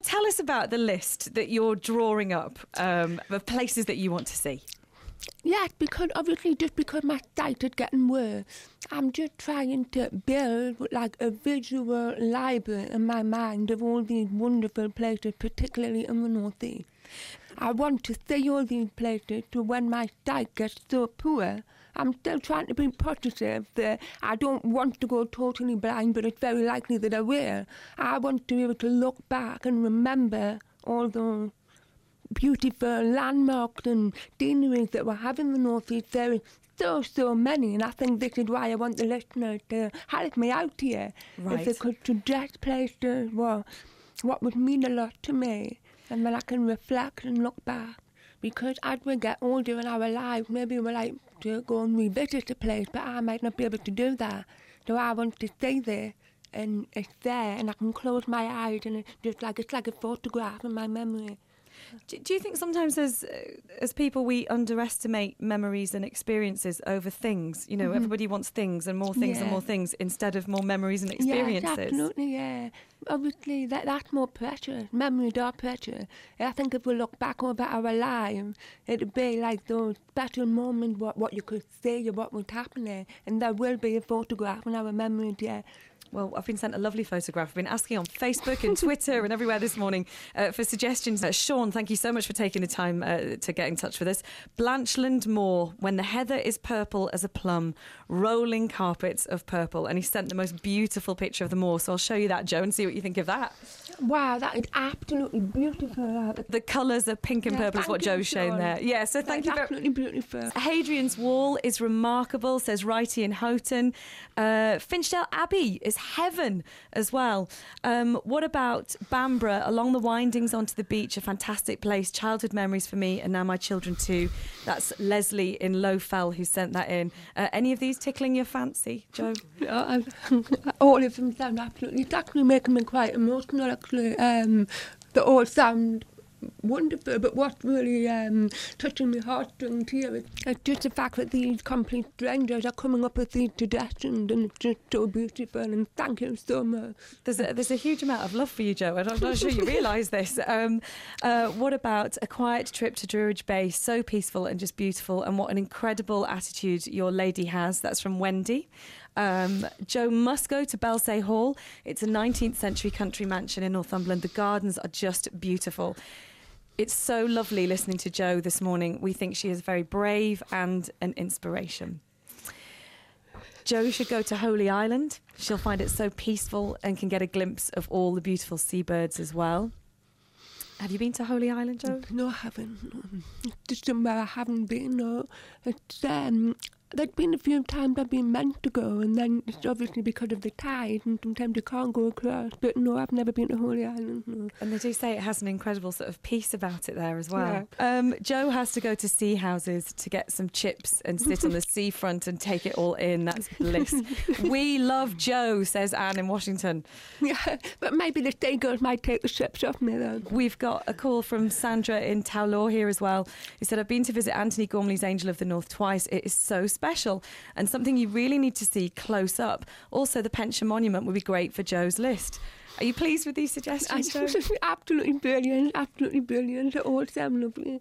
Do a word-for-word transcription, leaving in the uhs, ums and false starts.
Tell us about the list that you're drawing up um, of places that you want to see. Yes, because obviously just because my sight is getting worse, I'm just trying to build like a visual library in my mind of all these wonderful places, particularly in the North East. I want to see all these places so when my sight gets so poor, I'm still trying to be positive that I don't want to go totally blind, but it's very likely that I will. I want to be able to look back and remember all those beautiful landmarks and sceneries that we have in the North East. There is so, so many, and I think this is why I want the listeners to help me out here. Right. If they could suggest places, well, what would mean a lot to me, and then I can reflect and look back. Because as we get older in our lives, maybe we like to go and revisit a place, but I might not be able to do that. So I want to stay there, and it's there, and I can close my eyes, and it's just like it's like a photograph in my memory. Do, do you think sometimes as uh, as people we underestimate memories and experiences over things? You know, mm-hmm. everybody wants things and more things yeah. and more things instead of more memories and experiences. Yes, absolutely, yeah. Obviously, that that's more precious. Memories are precious. I think if we look back over our lives, it'd be like those special moments, what, what you could see or what was happening, and there will be a photograph in our memories, yeah. Well, I've been sent a lovely photograph. I've been asking on Facebook and Twitter and everywhere this morning uh, for suggestions. Uh, Sean, thank you so much for taking the time uh, to get in touch with us. Blanchland Moor, when the heather is purple as a plum, rolling carpets of purple. And he sent the most beautiful picture of the moor. So I'll show you that, Joe, and see what you think of that. Wow, that is absolutely beautiful. The colours of pink and yeah, purple is what Joe's shown there. Yeah, so thank That's you. absolutely very... beautiful. Hadrian's Wall is remarkable, says Righty in Houghton. Uh, Finchdale Abbey is heaven as well. Um, what about Bamborough, along the windings onto the beach, a fantastic place, childhood memories for me and now my children too. That's Leslie in Lowfell who sent that in. Uh, any of these tickling your fancy, Joe? No, all of them sound absolutely, it's actually making me quite emotional actually. Um, they all sound wonderful, but what's really um, touching my heartstrings here is it's just the fact that these complete strangers are coming up with these suggestions, and it's just so beautiful, and thank you so much. There's a, there's a huge amount of love for you, Joe. I'm not sure you realise this. Um, uh, what about a quiet trip to Druridge Bay? So peaceful and just beautiful, and what an incredible attitude your lady has. That's from Wendy. Um, Joe must go to Belsay Hall. It's a nineteenth century country mansion in Northumberland. The gardens are just beautiful. It's so lovely listening to Joe this morning. We think she is very brave and an inspiration. Joe should go to Holy Island. She'll find it so peaceful and can get a glimpse of all the beautiful seabirds as well. Have you been to Holy Island, Joe? No, I haven't. It's just somewhere I haven't been. No, it's um. There's been a few times I've been meant to go, and then it's obviously because of the tide, and sometimes you can't go across. But no, I've never been to Holy Island, no. And they do say it has an incredible sort of peace about it there as well. Yeah. Um, Joe has to go to Sea Houses to get some chips and sit on the seafront and take it all in. That's bliss. We love Joe, says Anne in Washington. Yeah, but maybe the seagulls might take the ships off me, though. We've got a call from Sandra in Towlaw here as well, who said, I've been to visit Anthony Gormley's Angel of the North twice. It is so special and something you really need to see close up. Also, the Pension Monument would be great for Joe's list. Are you pleased with these suggestions, Joe? Absolutely brilliant, absolutely brilliant. They all sound lovely.